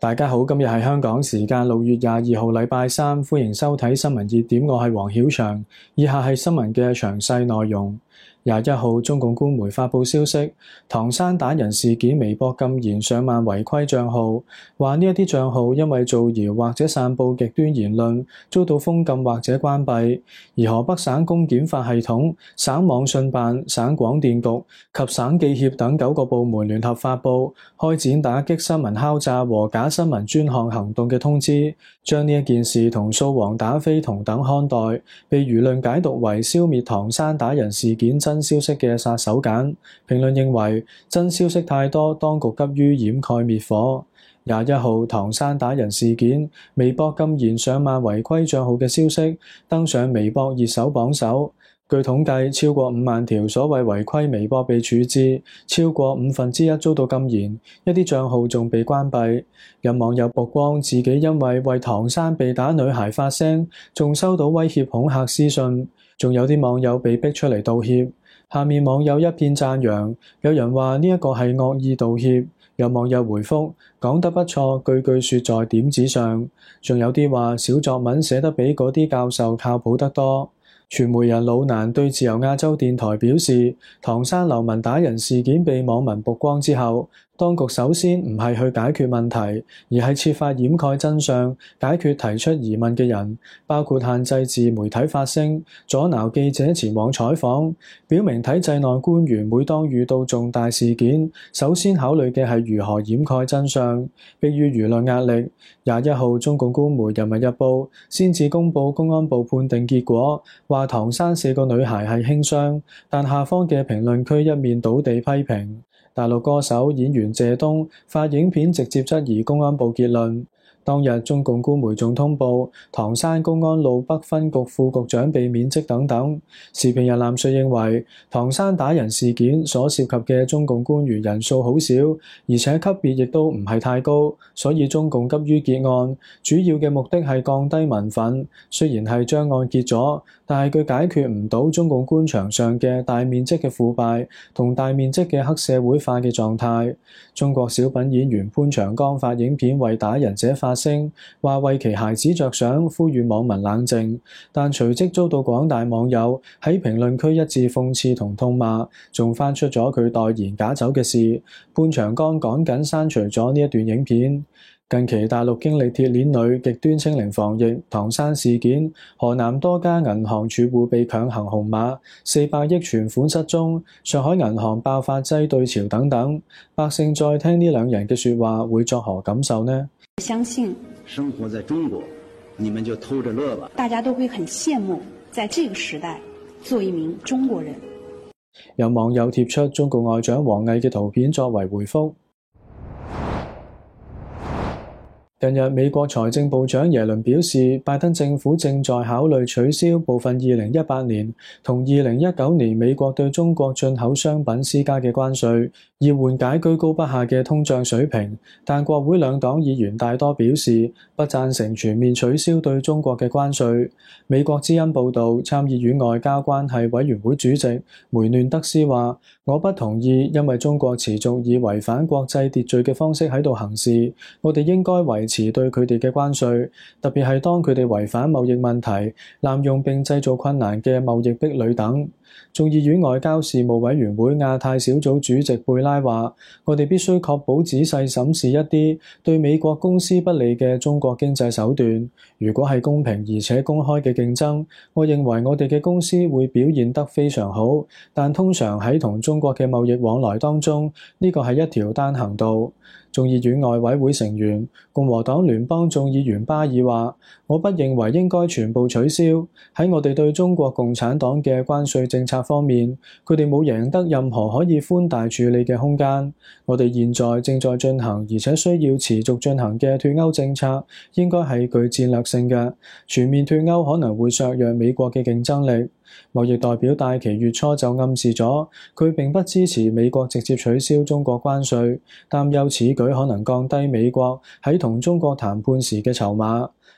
大家好，今日係香港時間6月22號禮拜三，歡迎收睇新聞熱點，我係黃曉翔。以下係新聞嘅詳細內容。21號，中共官媒發布消息，唐山打人事件微博禁言上萬違規賬號，話呢一啲賬號因為造謠或者散佈極端言論，遭到封禁或者關閉。而河北省公檢法系統、省網信辦、省廣電局及省記協等9個部門聯合發布開展打擊新聞敲詐和假新聞專項行動嘅通知，將呢一件事同掃黃打非同等看待，被輿論解讀為消滅唐山打人事件真消息嘅殺手鐧。評論認為真消息太多，當局急於掩蓋滅火。21號，唐山打人事件微博禁言上萬違規賬號嘅消息登上微博熱搜榜首。據統計，超過5萬條所謂違規微博被處置，超過1/5遭到禁言，一啲賬號仲被關閉。有網友曝光自己因為唐山被打女孩發聲，仲收到威脅恐嚇私信，仲有啲網友被逼出嚟道歉。下面網友一片讚揚，有人話呢一個係惡意道歉，有網友回覆講得不錯，句句說在點子上，仲有啲話小作文寫得比嗰啲教授靠譜得多。傳媒人老蘭對自由亞洲電台表示，唐山流氓打人事件被網民曝光之後，當局首先唔係去解決問題，而係設法掩蓋真相，解決提出疑問嘅人，包括限制自媒體發聲、阻撓記者前往採訪，表明體制內官員每當遇到重大事件，首先考慮嘅係如何掩蓋真相。迫於輿論壓力，21號中共官媒《人民日報》先至公佈公安部判定結果，話唐山4個女孩係輕傷，但下方嘅評論區一面倒地批評。大陸歌手演員謝東發影片直接質疑公安部結論。當日中共官媒仲通報唐山公安路北分局副局長被免職等等。時評人藍瑞認為，唐山打人事件所涉及嘅中共官員人數好少，而且級別亦都唔係太高，所以中共急於結案，主要嘅目的係降低民憤。雖然係將案結咗，但係佢解決唔到中共官場上嘅大面積嘅腐敗同大面積嘅黑社會化嘅狀態。中國小品演員潘長江發影片為打人者發聲，話為其孩子着想，呼籲網民冷靜，但隨即遭到廣大網友喺評論區一致諷刺同痛罵，仲翻出咗佢代言假酒嘅事。潘長江趕緊刪除咗呢一段影片。近期大陸經歷鐵鏈女極端清零防疫、唐山事件、河南多家銀行儲戶被強行紅碼、400億存款失蹤、上海銀行爆發擠兌潮等等，百姓再聽呢兩人嘅說話，會作何感受呢？ 相信生活在中國，你們就偷着樂吧。 大家都會很羨慕，在這個時代做一名中國人。 有網友貼出中共外長王毅嘅圖片作為回覆。近日，美國財政部長耶倫表示，拜登政府正在考慮取消部分2018年同2019年美國對中國進口商品施加嘅關稅，以緩解居高不下嘅通脹水平。但國會兩黨議員大多表示不贊成全面取消對中國嘅關稅。美國之音報導，參議院外交關係委員會主席梅嫩德斯話：我不同意，因為中國持續以違反國際秩序嘅方式喺度行事，我哋應該維持對佢哋嘅關稅，特別係當佢哋違反貿易問題、濫用並製造困難嘅貿易壁壘等。眾議院外交事務委員會亞太小組主席貝拉話：我哋必須確保仔細審視一啲對美國公司不利嘅中國經濟手段。如果係公平而且公開嘅競爭，我認為我哋嘅公司會表現得非常好。但通常喺同中國嘅貿易往來當中，呢個係一條單行道。眾議院外委會成員共和黨聯邦眾議員巴爾話：我不認為應該全部取消。喺我哋對中國共產黨嘅關稅政策方面，佢哋冇贏得任何可以寬大處理嘅空間。我哋現在正在進行而且需要持續進行嘅脫歐政策，應該係具戰略性嘅。全面脫歐可能會削弱美國嘅競爭力。貿易代表戴琪月初就暗示咗，佢並不支持美國直接取消中國關稅，擔憂此舉可能降低美國喺同中國談判時嘅籌碼。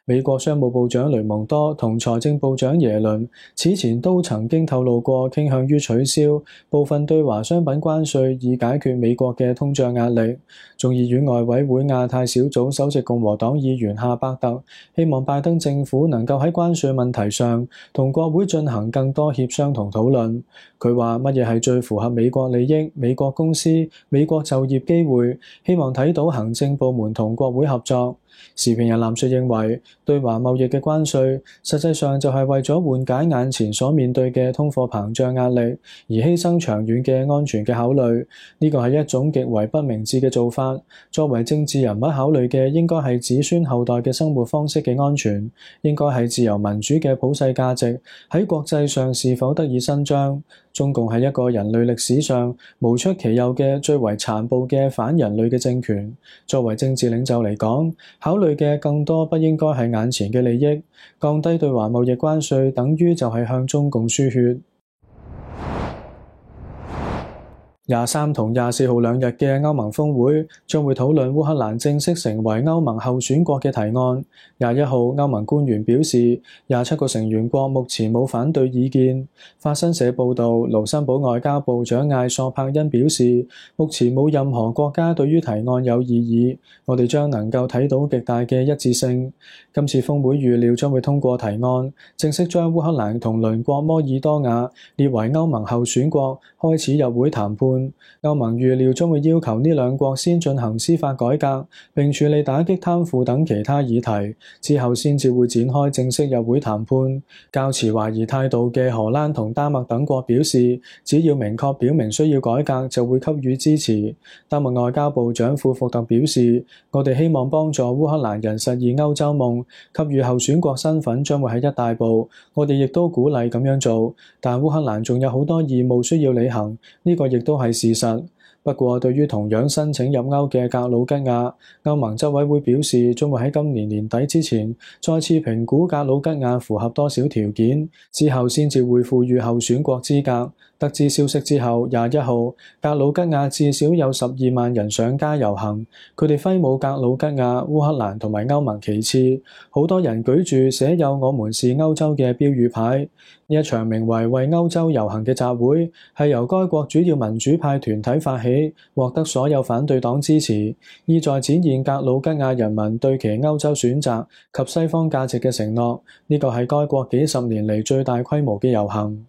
美國商務部長雷蒙多同財政部長耶倫此前都曾經透露過傾向於取消部分對華商品關稅，以解決美國嘅通脹壓力。眾議院外委會亞太小組首席共和黨議員夏伯特希望拜登政府能夠喺關稅問題上同國會進行更多協商同討論。佢話乜嘢係最符合美國利益、美國公司、美國就業機會，希望睇到行政部門同國會合作。時評人藍述認為，對華貿易嘅關稅實際上就係為咗緩解眼前所面對嘅通貨膨脹壓力，而犧牲長遠嘅安全嘅考慮。呢個係一種極為不明智嘅做法。作為政治人物考慮嘅應該係子孫後代嘅生活方式嘅安全，應該係自由民主嘅普世價值喺國際上是否得以伸張。中共係一個人類歷史上無出其右嘅最為殘暴嘅反人類嘅政權。作為政治領袖嚟講，考慮嘅更多不應該係眼前嘅利益。降低對華貿易關稅等於就係向中共輸血。23同24號兩日嘅歐盟峰會將會討論烏克蘭正式成為歐盟候選國嘅提案。21號歐盟官員表示，27個成員國目前冇反對意見。法新社報導，盧森堡外交部長艾索柏恩表示，目前冇任何國家對於提案有異議，我哋將能夠睇到極大嘅一致性。今次峰會預料將會通過提案，正式將烏克蘭同鄰國摩爾多瓦列為歐盟候選國，開始入會談判。歐盟預料將會要求呢兩國先進行司法改革，並處理打擊貪腐等其他議題，之後先至會展開正式入會談判。較持懷疑態度嘅荷蘭同丹麥等國表示，只要明確表明需要改革，就會給予支持。丹麥外交部長庫福特表示，我哋希望幫助烏克蘭人實現歐洲夢，給予候選國身份將會係一大步，我哋亦都鼓勵咁樣做，但烏克蘭仲有好多義務需要履行，呢個亦都係事實。不過，對於同樣申請入歐嘅格魯吉亞，歐盟執委會表示將會喺今年年底之前再次評估格魯吉亞符合多少條件，之後先至會賦予候選國資格。得知消息之後，21號格魯吉亞至少有12萬人上街遊行，佢哋揮舞格魯吉亞、烏克蘭同埋歐盟旗幟，好多人舉住寫有我們是歐洲嘅標語牌。呢一場名為為歐洲遊行嘅集會係由該國主要民主派團體發起，獲得所有反對黨支持，意在展現格魯吉亞人民對其歐洲選擇及西方價值嘅承諾。呢個係該國幾十年嚟最大規模嘅遊行。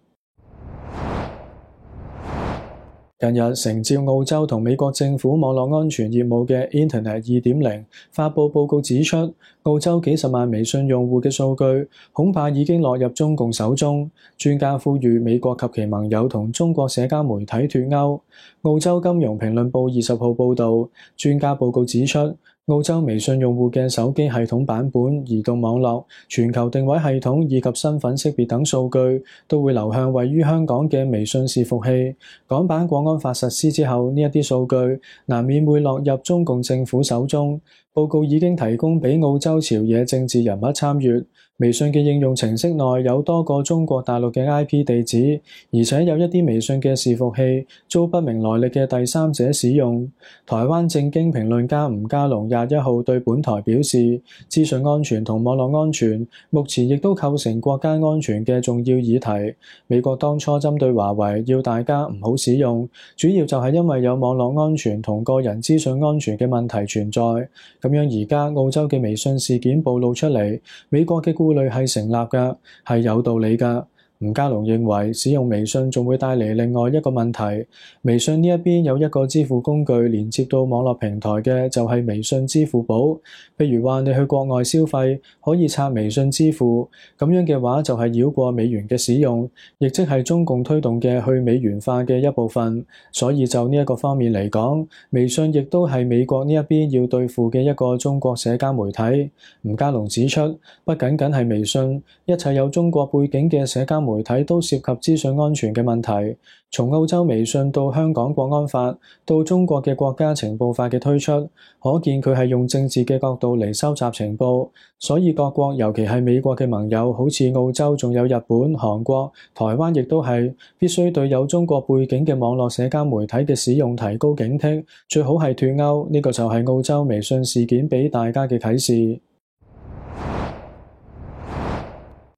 近日，承接澳洲同美國政府網絡安全業務嘅 Internet 2.0發布報告指出，澳洲幾十萬微信用戶嘅數據恐怕已經落入中共手中。專家呼籲美國及其盟友同中國社交媒體脫鈎。澳洲金融評論報20號報導，專家報告指出，澳洲微信用戶嘅手機系統版本、移動網絡、全球定位系統以及身份識別等數據都會流向位於香港嘅微信伺服器。港版國安法實施之後，呢一啲數據難免會落入中共政府手中。報告已經提供俾澳洲朝野政治人物參閱。微信嘅應用程式內有多個中國大陸嘅 IP 地址，而且有一啲微信嘅伺服器遭不明來歷嘅第三者使用。台灣政經評論家吳家龍21號對本台表示，資訊安全同網絡安全目前亦都構成國家安全嘅重要議題。美國當初針對華為要大家唔好使用，主要就係因為有網絡安全同個人資訊安全嘅問題存在。咁樣而家澳洲嘅微信事件暴露出嚟，美國嘅顧慮係成立㗎，係有道理㗎。吳家龍認為使用微信仲會帶嚟另外一個問題。微信呢一邊有一個支付工具連接到網絡平台嘅就係微信支付寶。譬如話你去國外消費可以刷微信支付，咁樣嘅話就係繞過美元嘅使用，亦即係中共推動嘅去美元化嘅一部分。所以就呢一個方面嚟講，微信亦都係美國呢一邊要對付嘅一個中國社交媒體。吳家龍指出，不僅僅係微信，一切有中國背景嘅社交媒體都涉及資訊安全嘅問題。從澳洲微信到香港國安法，到中國嘅國家情報法嘅推出，可見佢係用政治嘅角度嚟收集情報。所以各國，尤其係美國嘅盟友，好似澳洲，仲有日本、韓國、台灣，亦都係必須對有中國背景嘅網絡社交媒體嘅使用提高警惕，最好係脫鈎。呢個就係澳洲微信事件俾大家嘅啟示。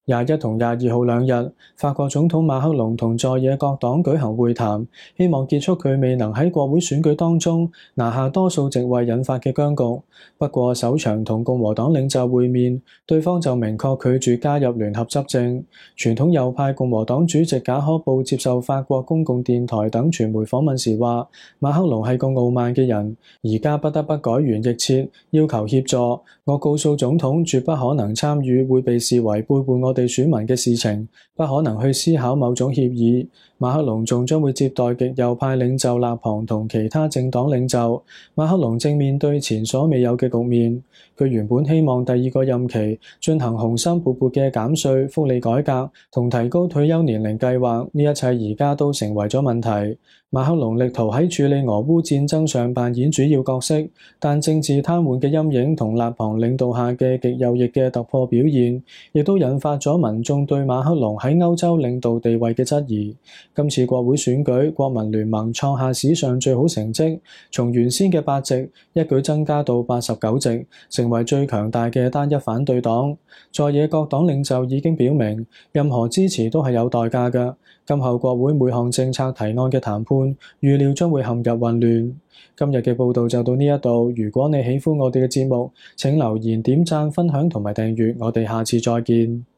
21同22號兩日，法國總統馬克龍同在野各黨舉行會談，希望結束佢未能喺國會選舉當中拿下多數席位引發嘅僵局。不過首場同共和黨領袖會面，對方就明確拒絕加入聯合執政。傳統右派共和黨主席賈科布接受法國公共電台等傳媒訪問時話，馬克龍係個傲慢嘅人，而家不得不改弦易轍，要求協助。我告訴總統絕不可能參與會被視為背叛我哋選民嘅事情，不可能去思考某種協議。馬克龍仲將會接待極右派領袖勒龐同其他政黨領袖。馬克龍正面對前所未有嘅局面，佢原本希望第二個任期進行雄心勃勃嘅減稅、福利改革同提高退休年齡計劃，呢一切而家都成為咗問題。馬克龍力圖喺處理俄烏戰爭上扮演主要角色，但政治癱瘓嘅陰影同勒龐領導下嘅極右翼嘅突破表現，亦都引發咗民眾對馬克龍喺歐洲領導地位嘅質疑。今次國會選舉，國民聯盟創下史上最好成績，從原先嘅8席一舉增加到89席，成為最強大嘅單一反對黨。在野各黨領袖已經表明，任何支持都係有代價嘅。今後國會每項政策提案嘅談判，預料將會陷入混亂。今日嘅報導就到呢一度。如果你喜歡我哋嘅節目，請留言、點讚、分享同埋訂閱。我哋下次再見。